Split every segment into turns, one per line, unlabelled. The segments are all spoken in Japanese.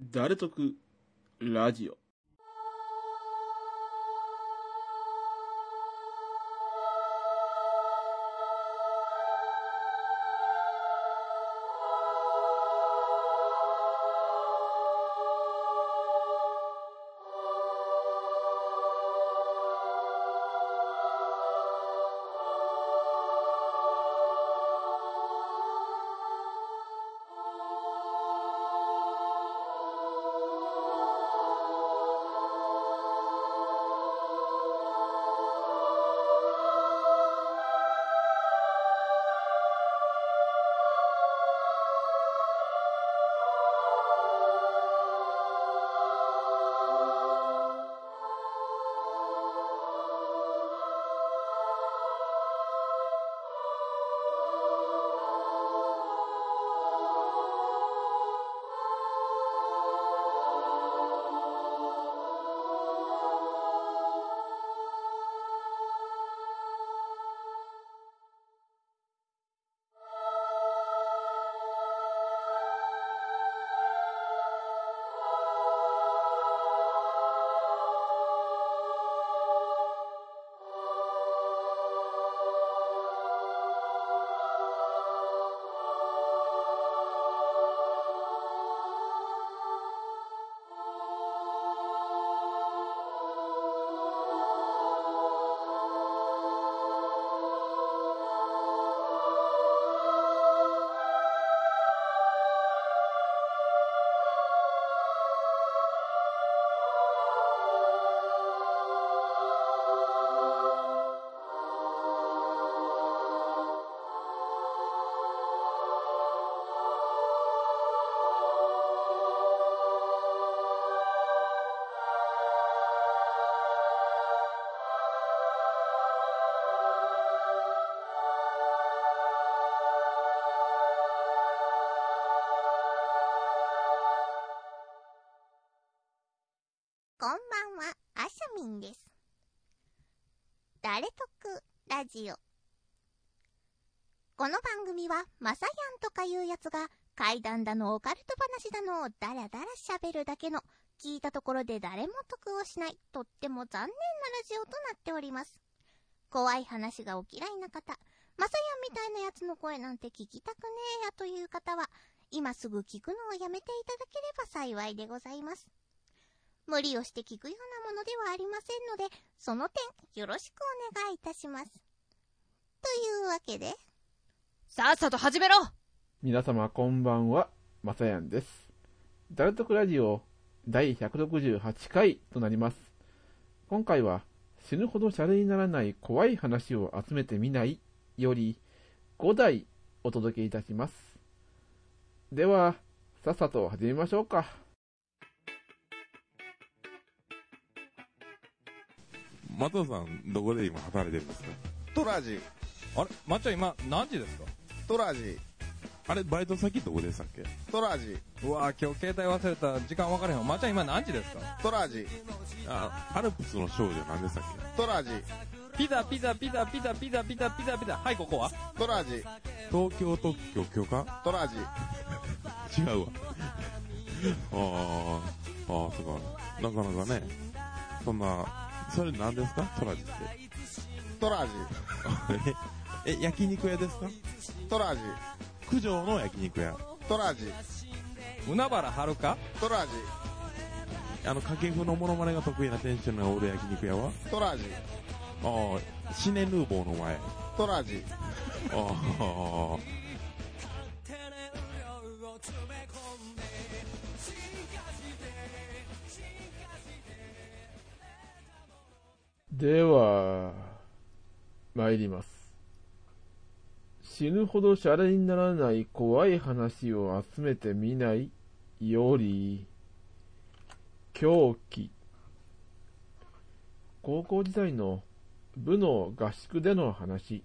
誰得ラジオ。
こんばんは、あしゃみんです。誰得ラジオ。この番組はまさやんとかいうやつが怪談だのオカルト話だのをだらだら喋るだけの、聞いたところで誰も得をしないとっても残念なラジオとなっております。怖い話がお嫌いな方、まさやんみたいなやつの声なんて聞きたくねえやという方は、今すぐ聞くのをやめていただければ幸いでございます。無理をして聞くようなものではありませんので、その点よろしくお願いいたします。というわけで、
さっさと始めろ。
皆様こんばんは、まさやんです。誰得ラジオ第168回となります。今回は死ぬほどシャレにならない怖い話を集めてみないより5題お届けいたします。では、さっさと始めましょうか。
松尾さん、どこで今働いてるんですか？
トラジ。
あれまっちゃん今何時ですか？
トラジ。
あれ、バイト先どこでしたっけ？
トラジ。
うわ今日携帯忘れた、時間分からへん。まっちゃん今何時ですか？
トラジ。
アルプスの少女なんでしたっ
トラジ。
ピザピザピザピザピザピザピザピザ。はい、ここは
トラジ。
け？東京特許許可？
トラジ。
違うわ。そうか。なかなかね、そんな、それ何ですか？トラジって。
トラジ。
焼肉屋ですか？
トラジ。
九条の焼肉屋。
トラジ。
海原はるか？
トラジ。
掛布のモノマネが得意な店主のおる焼肉屋は？
トラジ。
シネヌーボーの前。
トラジ。
では、参ります。死ぬほどシャレにならない怖い話を集めてみないより、狂気。高校時代の部の合宿での話。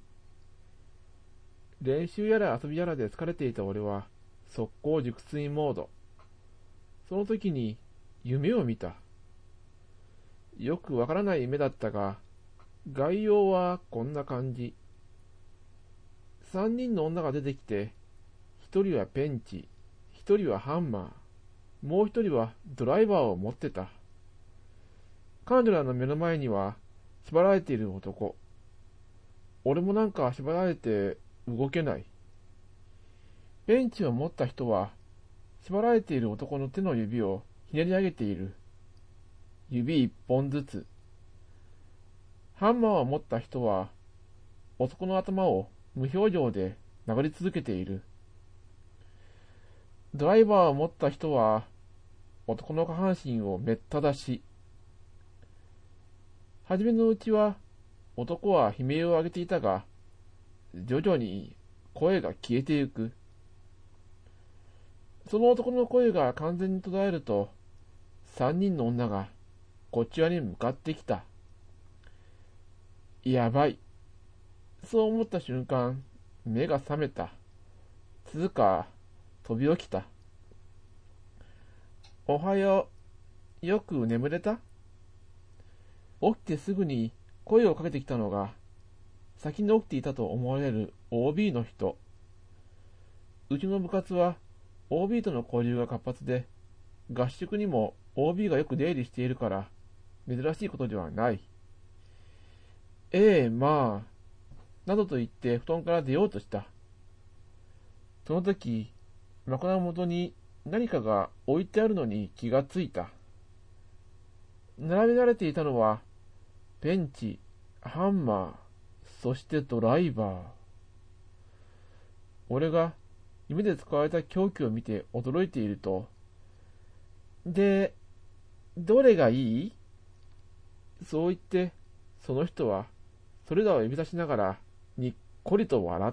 練習やら遊びやらで疲れていた俺は、速攻熟睡モード。その時に夢を見た。よくわからない夢だったが、概要はこんな感じ。3人の女が出てきて、1人はペンチ、1人はハンマー、 もう一人はドライバーを持ってた。彼女らの目の前には縛られている男。俺もなんか縛られて動けない。ベンチを持った人は縛られている男の手の指をひねり上げている。指一本ずつ。ハンマーを持った人は男の頭を無表情で殴り続けている。ドライバーを持った人は男の下半身をめった出し。はじめのうちは男は悲鳴を上げていたが、徐々に声が消えてゆく。その男の声が完全に途絶えると、3人の女がこっち側に向かってきた。やばい。そう思った瞬間、目が覚めた。つうか、飛び起きた。おはよう。よく眠れた？起きてすぐに声をかけてきたのが、先に起きていたと思われる OB の人。うちの部活は OB との交流が活発で、合宿にも OB がよく出入りしているから、珍しいことではない。まあ、などと言って布団から出ようとした。その時、枕元に何かが置いてあるのに気がついた。並べられていたのは、ペンチ、ハンマー、そしてドライバー。俺が夢で使われた凶器を見て驚いていると、で、どれがいい？そう言って、その人は、それらを指さしながら、にっこりと笑った。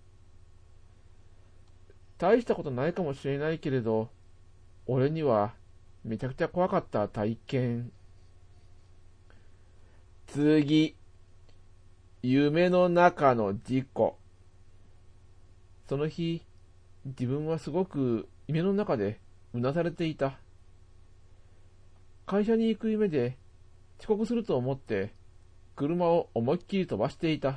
大したことないかもしれないけれど、俺にはめちゃくちゃ怖かった体験。次、夢の中の事故。その日、自分はすごく夢の中でうなされていた。会社に行く夢で遅刻すると思って車を思いっきり飛ばしていた。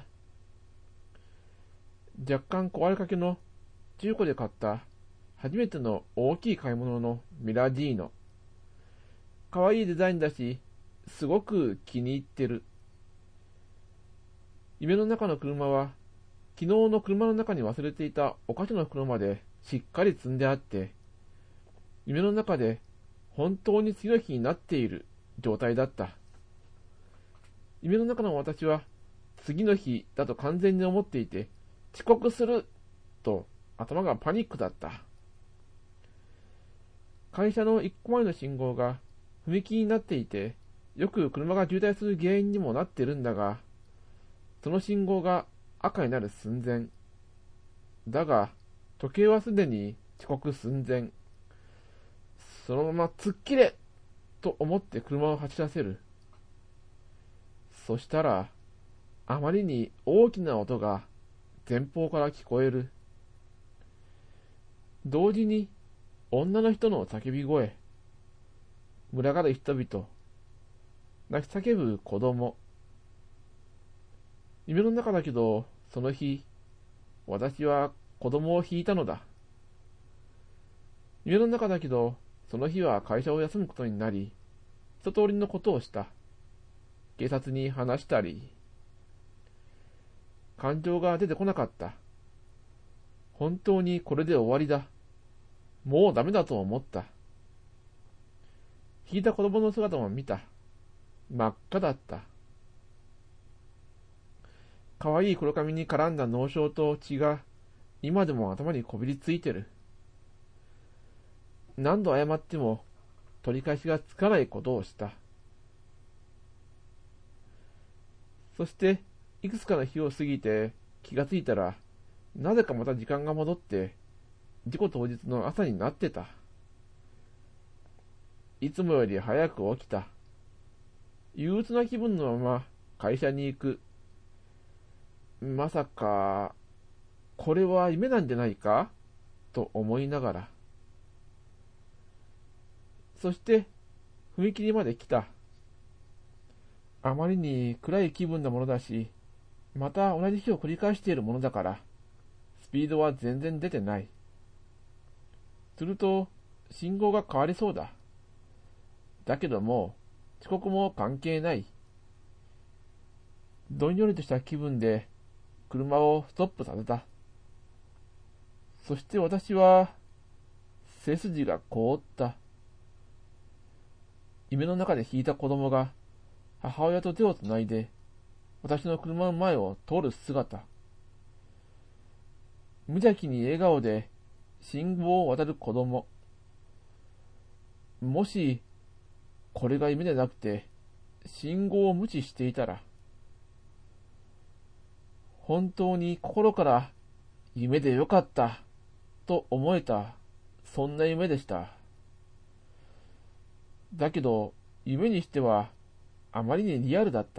若干壊れかけの中古で買った初めての大きい買い物のミラジーノ。かわいいデザインだし、すごく気に入ってる。夢の中の車は、昨日の車の中に忘れていたお菓子の袋までしっかり積んであって、夢の中で本当に次の日になっている状態だった。夢の中の私は次の日だと完全に思っていて、遅刻すると頭がパニックだった。会社の一個前の信号が踏切になっていて、よく車が渋滞する原因にもなってるんだが、その信号が赤になる寸前。だが、時計はすでに遅刻寸前。そのまま突っ切れと思って車を走らせる。そしたら、あまりに大きな音が前方から聞こえる。同時に女の人の叫び声、群がる人々、泣き叫ぶ子供。夢の中だけど、その日、私は子供を引いたのだ。夢の中だけど、その日は会社を休むことになり、一通りのことをした。警察に話したり、感情が出てこなかった。本当にこれで終わりだ。もうダメだと思った。引いた子供の姿も見た。真っ赤だった。かわいい黒髪に絡んだ脳症と血が今でも頭にこびりついてる。何度謝っても取り返しがつかないことをした。そしていくつかの日を過ぎて気がついたら、なぜかまた時間が戻って事故当日の朝になってた。いつもより早く起きた。憂鬱な気分のまま会社に行く。まさか、これは夢なんじゃないかと思いながら。そして、踏切まで来た。あまりに暗い気分なものだし、また同じ日を繰り返しているものだから、スピードは全然出てない。すると、 信号が変わりそうだ。だけどもう遅刻も関係ない。どんよりとした気分で車をストップさせた。そして私は背筋が凍った。夢の中で引いた子供が母親と手をつないで私の車の前を通る姿。無邪気に笑顔で信号を渡る子供。もしこれが夢でなくて信号を無視していたら、本当に心から夢でよかったと思えた、そんな夢でした。だけど夢にしてはあまりにリアルだった。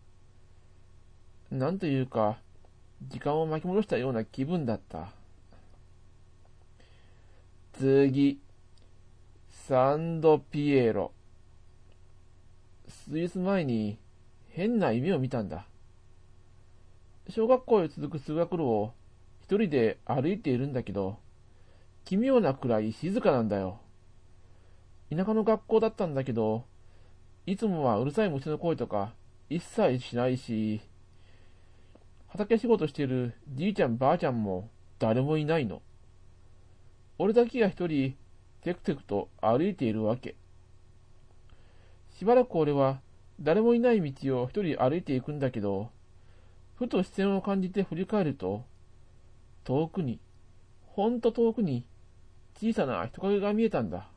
なんというか時間を巻き戻したような気分だった。次、サンドピエロ。数日前に変な夢を見たんだ。小学校へ続く通学路を一人で歩いているんだけど、奇妙なくらい静かなんだよ。田舎の学校だったんだけど、いつもはうるさい虫の声とか一切しないし、畑仕事しているじいちゃんばあちゃんも誰もいないの。俺だけが一人テクテクと歩いているわけ。しばらく俺は誰もいない道を一人歩いていくんだけど、ふと視線を感じて振り返ると、遠くに、ほんと遠くに小さな人影が見えたんだ。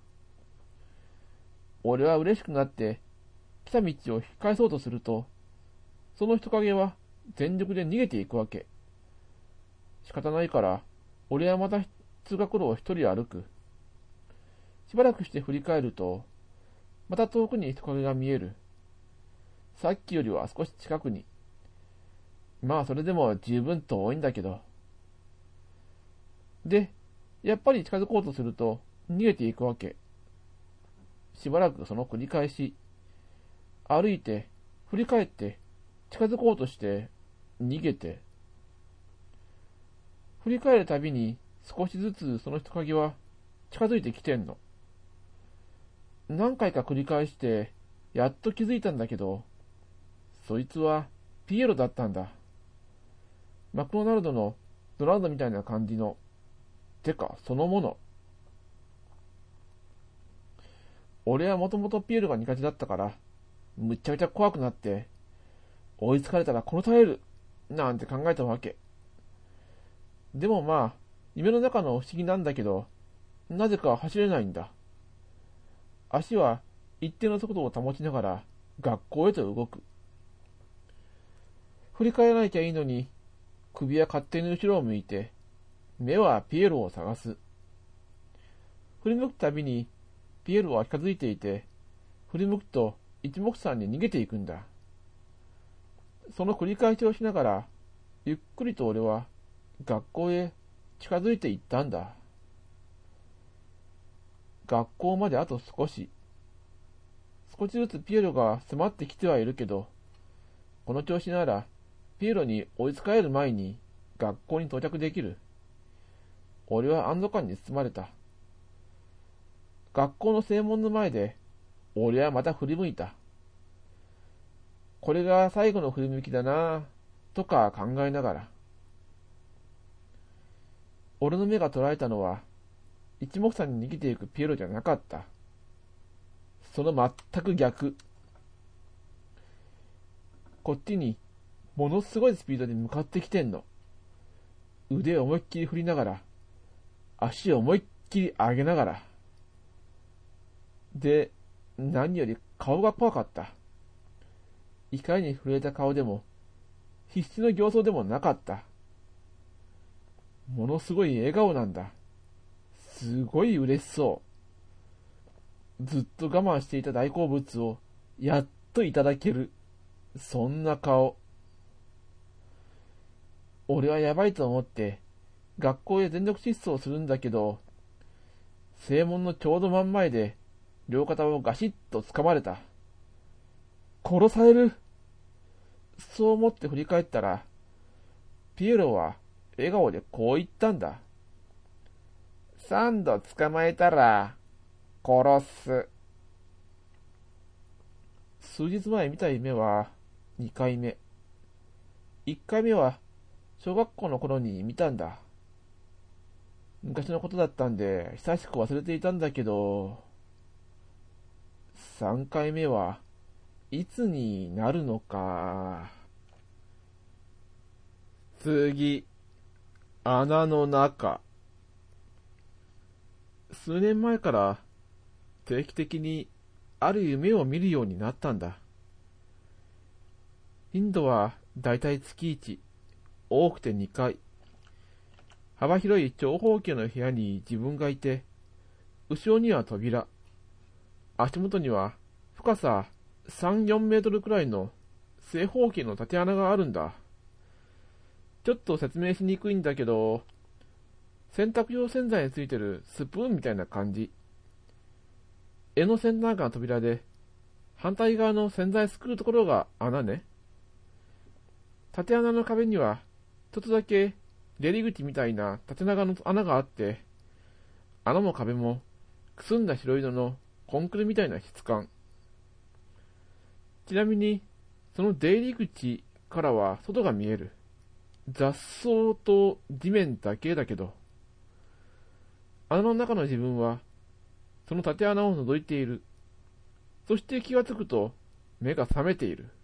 俺は嬉しくなって来た道を引き返そうとすると、その人影は全力で逃げていくわけ。仕方ないから俺はまた通学路を一人歩く。しばらくして振り返ると、また遠くに人影が見える。さっきよりは少し近くに。まあそれでも十分遠いんだけど。で、やっぱり近づこうとすると逃げていくわけ。しばらくその繰り返し。歩いて、振り返って、近づこうとして、逃げて。振り返るたびに少しずつその人影は近づいてきてんの。何回か繰り返して、やっと気づいたんだけど、そいつはピエロだったんだ。マクドナルドのドナルドみたいな感じの、てかそのもの。俺はもともとピエロが苦手だったから、むっちゃくちゃ怖くなって、追いつかれたら殺されるなんて考えたわけ。でもまあ、夢の中の不思議なんだけど、なぜか走れないんだ。足は一定の速度を保ちながら学校へと動く。振り返らなきゃいいのに、首は勝手に後ろを向いて、目はピエロを探す。振り向くたびにピエロは近づいていて、振り向くと一目散に逃げていくんだ。その繰り返しをしながら、ゆっくりと俺は学校へ近づいていったんだ。学校まであと少し。少しずつピエロが迫ってきてはいるけど、この調子ならピエロに追いつかれる前に学校に到着できる。俺は安堵感に包まれた。学校の正門の前で俺はまた振り向いた。これが最後の振り向きだなぁとか考えながら、俺の目が捉えたのは一目散に逃げていくピエロじゃなかった。その全く逆。こっちにものすごいスピードで向かってきてんの。腕を思いっきり振りながら、足を思いっきり上げながら。で、何より顔が怖かった。いかに震えた顔でも、必死の形相でもなかった。ものすごい笑顔なんだ。すごい嬉しそう。ずっと我慢していた大好物をやっといただける。そんな顔。俺はやばいと思って学校へ全力疾走するんだけど、正門のちょうど真ん前で両肩をガシッと掴まれた。殺される。そう思って振り返ったら、ピエロは笑顔でこう言ったんだ。3度捕まえたら殺す。数日前見た夢は2回目。1回目は小学校の頃に見たんだ。昔のことだったんで久しく忘れていたんだけど、3回目はいつになるのか。次、穴の中。数年前から定期的にある夢を見るようになったんだ。頻度はだいたい月1、多くて2回。幅広い長方形の部屋に自分がいて、後ろには扉、足元には深さ3、4メートルくらいの正方形の縦穴があるんだ。ちょっと説明しにくいんだけど、洗濯用洗剤についてるスプーンみたいな感じ。柄の先端が扉で、反対側の洗剤すくうところが穴ね。縦穴の壁には一つだけ出入り口みたいな縦長の穴があって、穴も壁もくすんだ白色のコンクリみたいな質感。ちなみにその出入り口からは外が見える。雑草と地面だけだけど、穴の中の自分はその縦穴を覗いている。そして気がつくと目が覚めている。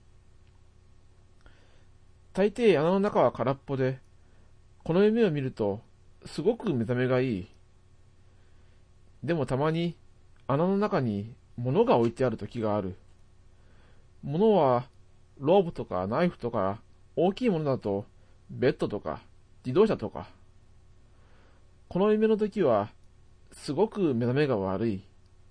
大抵穴の中は空っぽで、この夢を見るとすごく目覚めがいい。でもたまに穴の中に物が置いてある時がある。物はロープとかナイフとか、大きいものだとベッドとか自動車とか。この夢の時はすごく目覚めが悪い。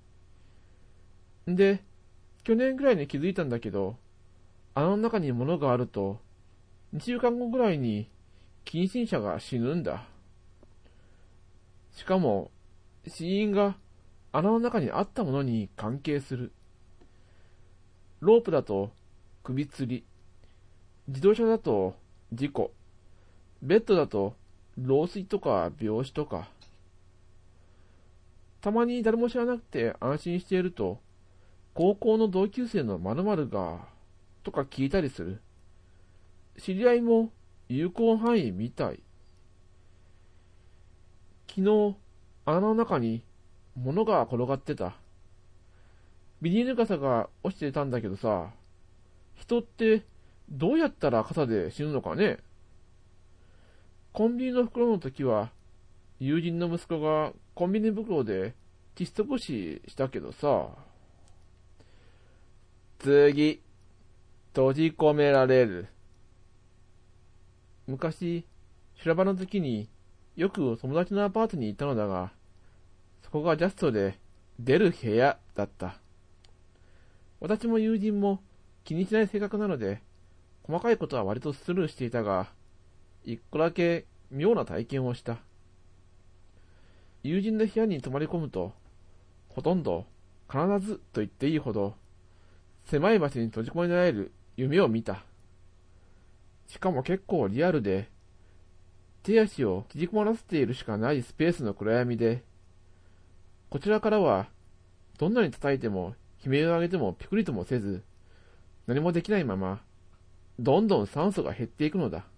で、去年ぐらいに気づいたんだけど、穴の中に物があると2週間後ぐらいに近親者が死ぬんだ。しかも死因が穴の中にあったものに関係する。ロープだと首吊り、自動車だと事故、ベッドだと老衰とか病死とか。たまに誰も知らなくて安心していると、高校の同級生の〇〇がとか聞いたりする。知り合いも有効範囲みたい。昨日穴の中に物が転がってた。ビニール傘が落ちてたんだけどさ、人ってどうやったら傘で死ぬのかね。コンビニの袋の時は友人の息子がコンビニ袋で窒息死したけどさ。次、閉じ込められる。昔修羅場の時によく友達のアパートに行ったのだが、そこがジャストで出る部屋だった。私も友人も気にしない性格なので、細かいことは割とスルーしていたが、一個だけ妙な体験をした。友人の部屋に泊まり込むと、ほとんど必ずと言っていいほど狭い場所に閉じ込められる夢を見た。しかも結構リアルで、手足を縮こまらせているしかないスペースの暗闇で、こちらからはどんなに叩いても悲鳴を上げてもピクリともせず、何もできないままどんどん酸素が減っていくのだ。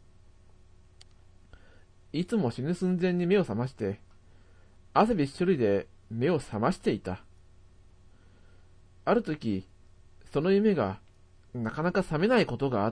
いつも死ぬ寸前に目を覚まして、汗びっしょりで目を覚ましていた。ある時、その夢がなかなか覚めないことがあった。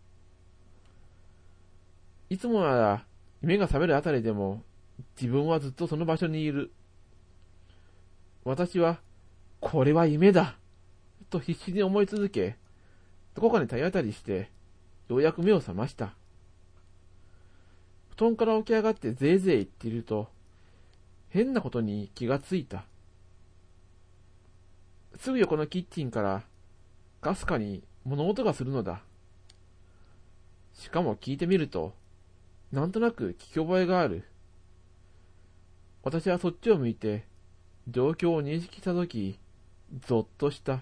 いつもなら夢が覚めるあたりでも自分はずっとその場所にいる。私はこれは夢だと必死に思い続け、どこかに体当たりしてようやく目を覚ました。布団から起き上がってぜいぜい言っていると、変なことに気がついた。すぐ横のキッチンからかすかに物音がするのだ。しかも聞いてみると、なんとなく聞き覚えがある。私はそっちを向いて状況を認識したとき、ゾッとした。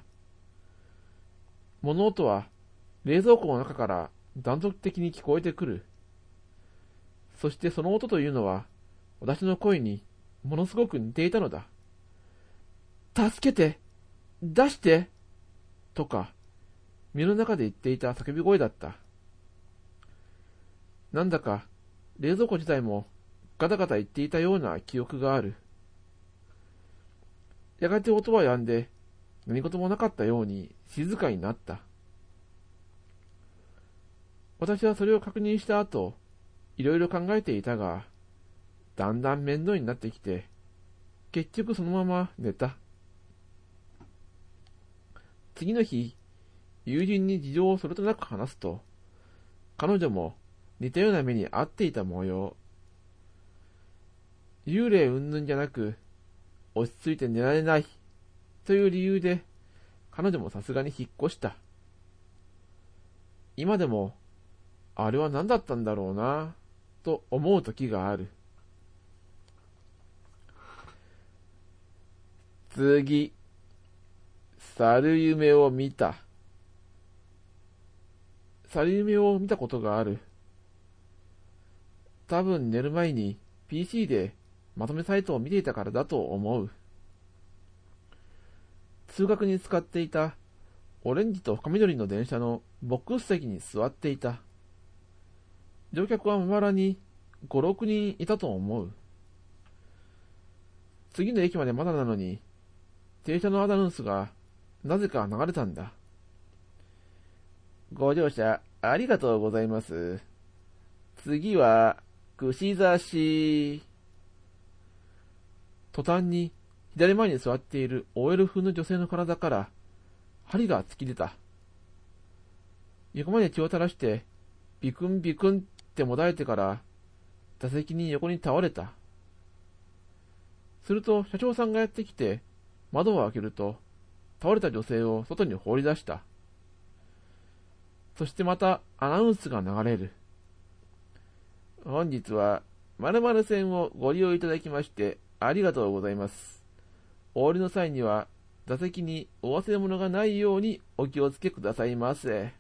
物音は冷蔵庫の中から断続的に聞こえてくる。そしてその音というのは私の声にものすごく似ていたのだ。 助けて、出して、とか、身の中で言っていた叫び声だった。なんだか、冷蔵庫自体もガタガタ言っていたような記憶がある。やがて音は止んで、何事もなかったように静かになった。私はそれを確認した後、いろいろ考えていたが、だんだん面倒になってきて、結局そのまま寝た。次の日、友人に事情をそれとなく話すと、彼女も似たような目に遭っていた模様。幽霊云々じゃなく、落ち着いて寝られないという理由で、彼女もさすがに引っ越した。今でも、あれは何だったんだろうな、と思う時がある。次、猿夢を見た。猿夢を見たことがある。多分寝る前に PC でまとめサイトを見ていたからだと思う。通学に使っていたオレンジと深緑の電車のボックス席に座っていた。乗客はまばらに5、6人いたと思う。次の駅までまだなのに、停車のアナウンスがなぜか流れたんだ。ご乗車ありがとうございます。次は、串刺し。途端に左前に座っている OL 風の女性の体から針が突き出た。横まで血を垂らしてビクンビクンってもだえてから座席に横に倒れた。すると社長さんがやってきて窓を開けると倒れた女性を外に放り出した。そしてまたアナウンスが流れる。本日は〇〇線をご利用いただきましてありがとうございます。お降りの際には座席にお忘れ物がないようにお気をつけくださいませ。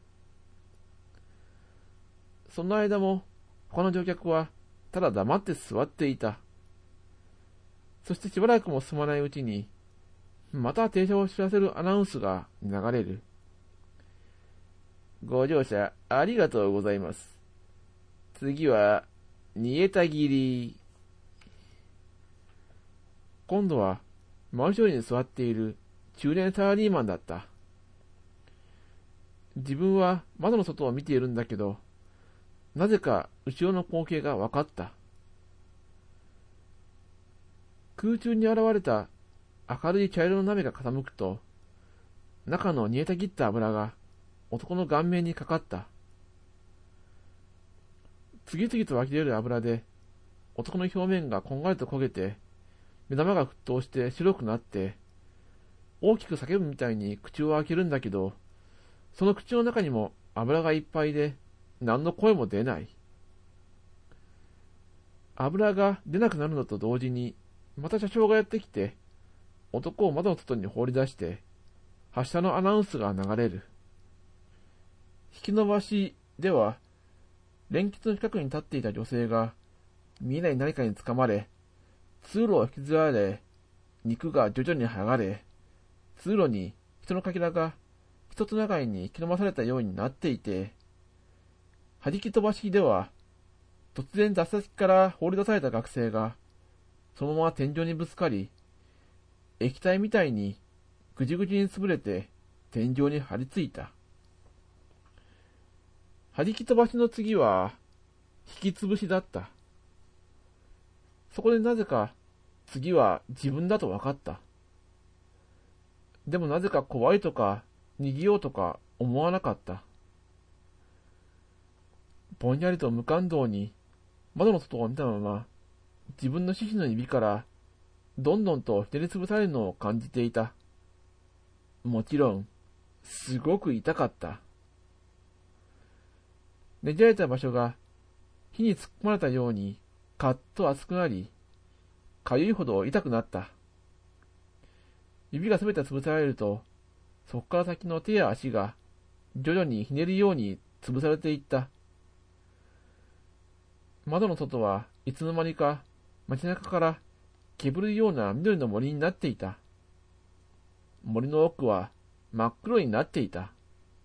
その間も他の乗客はただ黙って座っていた。そしてしばらくも進まないうちにまた停車を知らせるアナウンスが流れる。ご乗車ありがとうございます。次は煮えたぎり。今度は真後ろに座っている中年サラリーマンだった。自分は窓の外を見ているんだけど、なぜか後ろの光景が分かった。空中に現れた明るい茶色の鍋が傾くと、中の煮えたぎった油が男の顔面にかかった。次々と湧き出る油で、男の表面がこんがりと焦げて、目玉が沸騰して白くなって、大きく叫ぶみたいに口を開けるんだけど、その口の中にも油がいっぱいで、何の声も出ない。油が出なくなるのと同時に、また車掌がやってきて、男を窓の外に放り出して、発車のアナウンスが流れる。引き伸ばしでは、連結の近くに立っていた女性が、見えない何かにつかまれ、通路を引きずられ、肉が徐々に剥がれ、通路に人のかけらが一つ長いに引き伸ばされたようになっていて、弾き飛ばしでは、突然座席から放り出された学生が、そのまま天井にぶつかり、液体みたいにぐじぐじに潰れて天井に張り付いた。弾き飛ばしの次は、引き潰しだった。そこでなぜか、次は自分だと分かった。でもなぜか怖いとか、逃げようとか思わなかった。ぼんやりと無感動に、窓の外を見たまま、自分の四肢の指から、どんどんとひねりつぶされるのを感じていた。もちろん、すごく痛かった。ねじられた場所が火に突っ込まれたようにカッと熱くなり、かゆいほど痛くなった。指がすべて潰されると、そこから先の手や足が徐々にひねるように潰されていった。窓の外はいつの間にか街中から煙るような緑の森になっていた。 森の奥は真っ黒になっていた。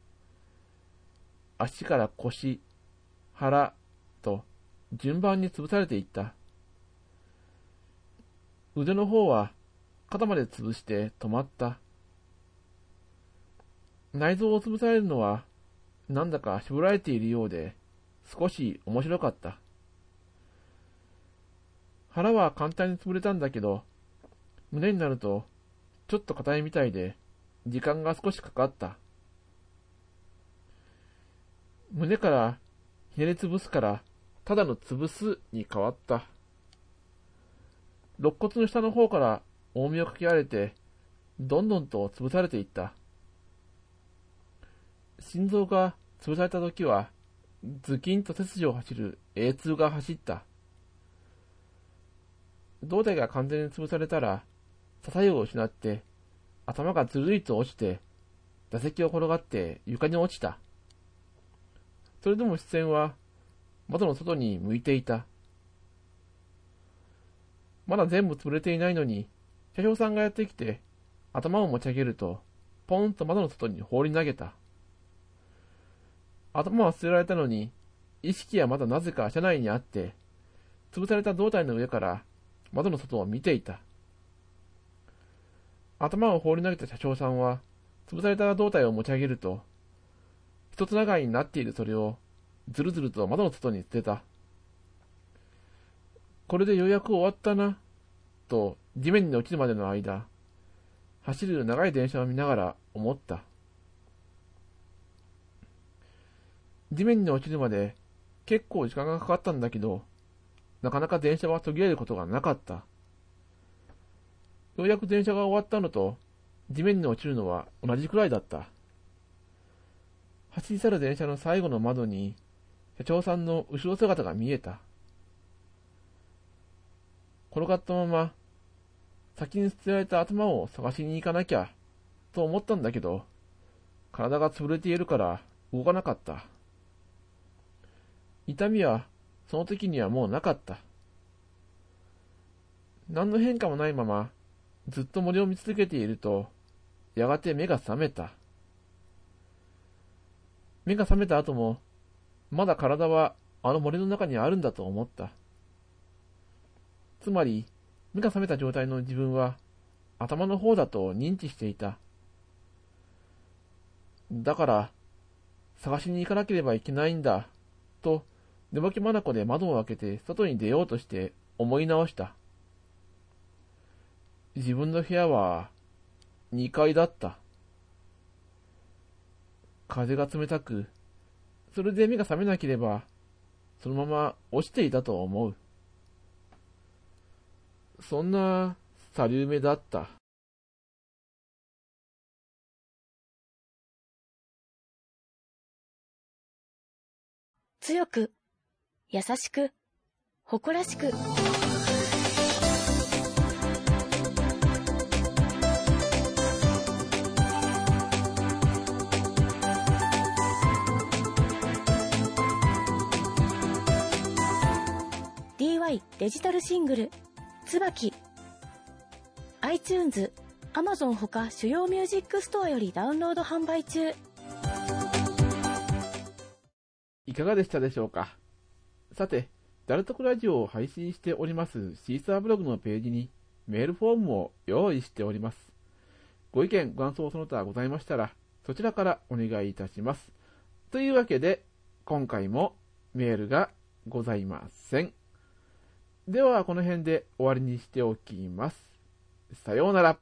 足から腰、腹と順番に潰されていった。腕の方は肩まで潰して止まった。内臓を潰されるのはなんだか絞られているようで少し面白かった。腹は簡単に潰れたんだけど、胸になるとちょっと硬いみたいで時間が少しかかった。胸からひねり潰すからただの潰すに変わった。肋骨の下の方から重みをかけられてどんどんと潰されていった。心臓が潰されたときはズキンと背筋を走るA痛が走った。胴体が完全に潰されたら支えを失って頭がずるいと落ちて座席を転がって床に落ちた。それでも視線は窓の外に向いていた。まだ全部潰れていないのに、車掌さんがやってきて、頭を持ち上げると、ポンと窓の外に放り投げた。頭は捨てられたのに、意識はまだなぜか車内にあって、潰された胴体の上から窓の外を見ていた。頭を放り投げた車掌さんは、潰された胴体を持ち上げると、一つ長いになっているそれを、ずるずると窓の外に捨てた。これでようやく終わったな、と地面に落ちるまでの間、走る長い電車を見ながら思った。地面に落ちるまで結構時間がかかったんだけど、なかなか電車は途切れることがなかった。ようやく電車が終わったのと地面に落ちるのは同じくらいだった。走り去る電車の最後の窓に車掌さんの後ろ姿が見えた。転がったまま、先に捨てられた頭を探しに行かなきゃ、と思ったんだけど、体が潰れているから動かなかった。痛みは、その時にはもうなかった。何の変化もないまま、ずっと森を見続けていると、やがて目が覚めた。目が覚めた後も、まだ体はあの森の中にあるんだと思った。つまり、目が覚めた状態の自分は頭の方だと認知していた。だから、探しに行かなければいけないんだ、と寝ぼけ眼で窓を開けて外に出ようとして思い直した。自分の部屋は2階だった。風が冷たく、それで目が覚めなければ、そのまま落ちていたと思う。そんな去り夢だった。
強く、優しく、誇らしく。DY デジタルシングル椿 iTunes、Amazon ほか主要ミュージックストアよりダウンロード販売中。
いかがでしたでしょうか。さて、ダルトクラジオを配信しておりますシーサーブログのページにメールフォームを用意しております。ご意見、ご感想その他ございましたら、そちらからお願いいたします。というわけで、今回もメールがございません。ではこの辺で終わりにしておきます。さようなら。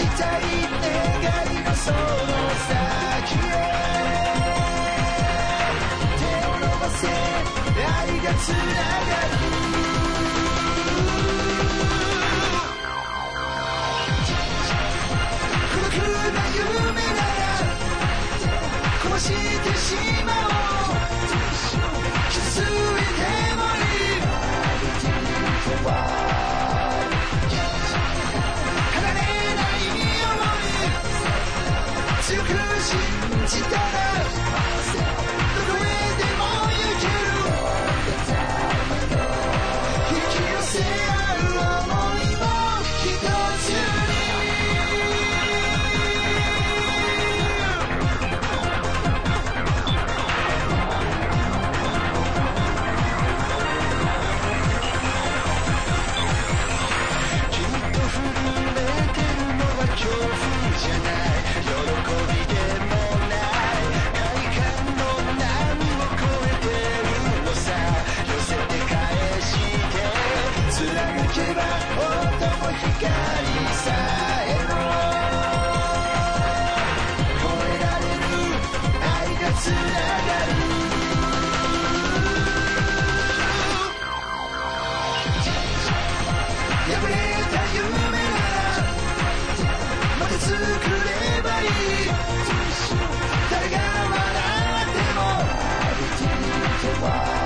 たい願いのその先へ手を伸ばせ愛がつながる孤独な夢なら壊してしまおう傷ついてもいい離れない想い強く信じたらどこへでも行ける引き寄せ合う想いも一つに恐怖じゃない喜びでもない快感の波を越えてるのさ寄せて返して貫けば音も光さえも越えられる愛がつながる破れた夢作ればいい誰が笑っても